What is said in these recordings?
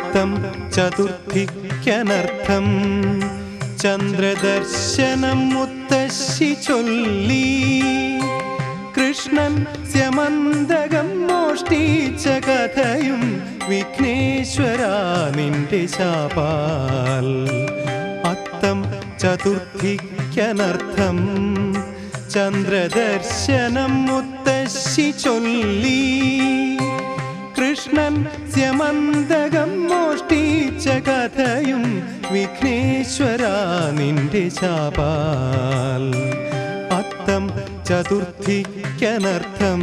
അത്തം ചതുർത്ഥിക്കനർത്ഥം ചന്ദ്രദർശനം മുത്തശ്ശി ചൊല്ലി. കൃഷ്ണൻ സ്യമന്തകം മോഷ്ടിച്ച കഥയും വിഘ്നേശ്വരാ നിന്റെ ശാപാൽ. അത്തം ചതുർത്ഥിക്കനർത്ഥം ചന്ദ്രദർശനം മുത്തശ്ശി ചൊല്ലി. കൃഷ്ണൻ സ്യമന്തകം മോഷ്ടിച്ച കഥയും വിഘ്നേശ്വരാ നിന്റെ ശാപാൽ. അത്തം ചതുർത്ഥിക്കനർത്ഥം.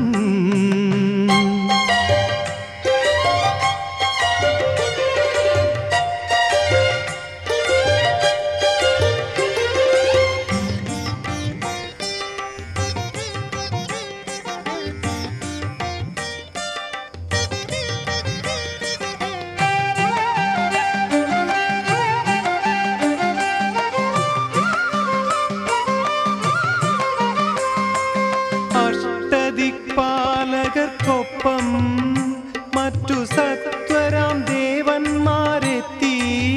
അഷ്ടദിക്പാലകർക്കൊപ്പം മറ്റു സത്വരാം ദേവന്മാരെത്തി.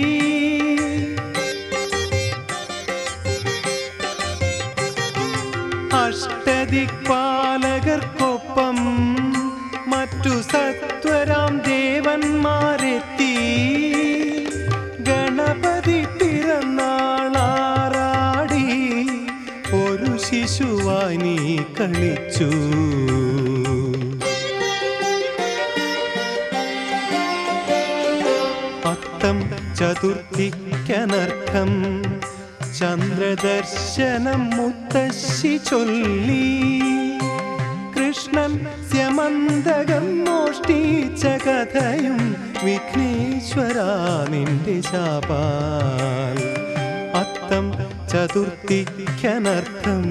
അഷ്ടദിക്പാലകർക്കൊപ്പം മറ്റു സത്വരാം ദേവന്മാരെത്തി. ഗണപതി പിറന്നാളാറാടി ഒരു ശിശുവായി നീ കളിച്ചു. അത്തം ചതുർത്ഥിക്കനർത്ഥം ചന്ദ്രദർശനം മുത്തശ്ശി ചൊല്ലി. കൃഷ്ണൻ സ്യമന്തകം മോഷ്ടിച്ച കഥയും വിഘ്നേശ്വരാ നിന്റെ ശാപാൽ. അത്തം ചതുർത്ഥിക്കനർത്ഥം.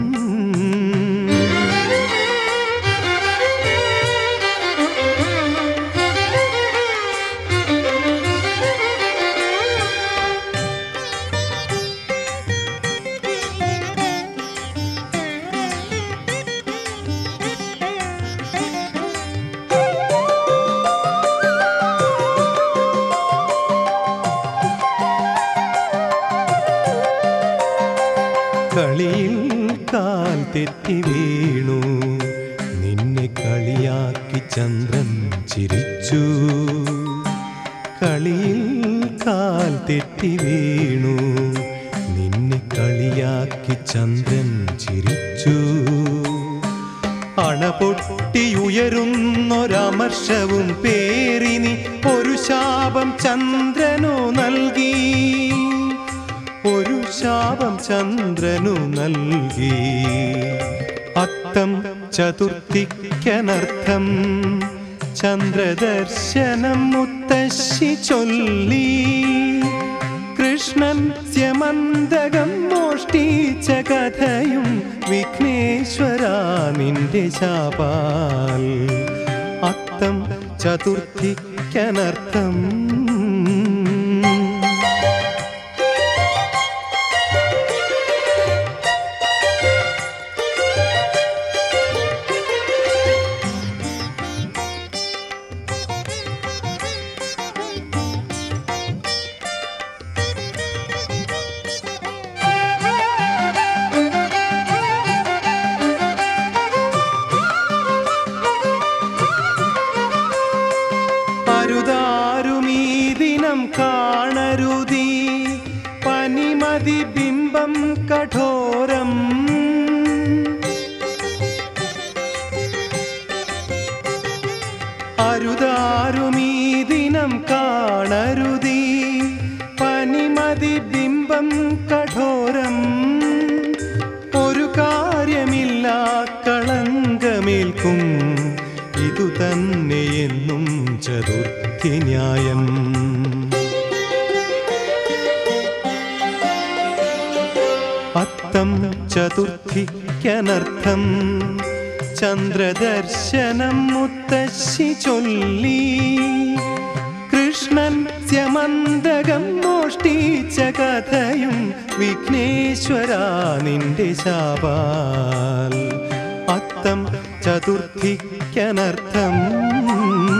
കളിയിൽ കാൽ തെറ്റി വീണു നിന്നെ കളിയാക്കി ചന്ദ്രൻ ചിരിച്ചു. കളിയിൽ കാൽ തെറ്റി വീണു നിന്നെ കളിയാക്കി ചന്ദ്രൻ ചിരിച്ചു. അണപൊട്ടിയുയരുന്നൊരമർഷവും പേരിനി ഒരു ശാപം ചന്ദ്രനു നൽകി. ഒരു ശാപം ചന്ദ്രനു നൽകി. അത്തം ചതുർത്ഥിക്കനർത്ഥം ചന്ദ്രദർശനം മുത്തശ്ശി ചൊല്ലി. കൃഷ്ണൻ സ്യമന്തകം മോഷ്ടിച്ച കഥയും വിഘ്നേശ്വരാ നിന്റെ ശാപാൽ. അത്തം ചതുർത്ഥിക്കനർത്ഥം. അരുതാരുമീ ദിനം കാണരുതീ പനിമതി ബിംബം കഠോരം. അരുതാരുമീ ദിനം കാണരുതീ പനിമതി ബിംബം കഠോരം. ഒരു കാര്യമില്ല കളങ്കമേൽക്കും ഇതുതന്നെയെന്നും ചതുർത്ഥി ന്യായം. അത്തം ചതുർത്ഥിക്കനർത്ഥം ചന്ദ്രദർശനം മുത്തശ്ശി ചൊല്ലി. കൃഷ്ണൻ സ്യമന്തകം മോഷ്ടിച്ച കഥയും വിഘ്നേശ്വരാ നിന്റെ ശാപാൽ. അത്തം ചതുർത്ഥിക്കനർത്ഥം.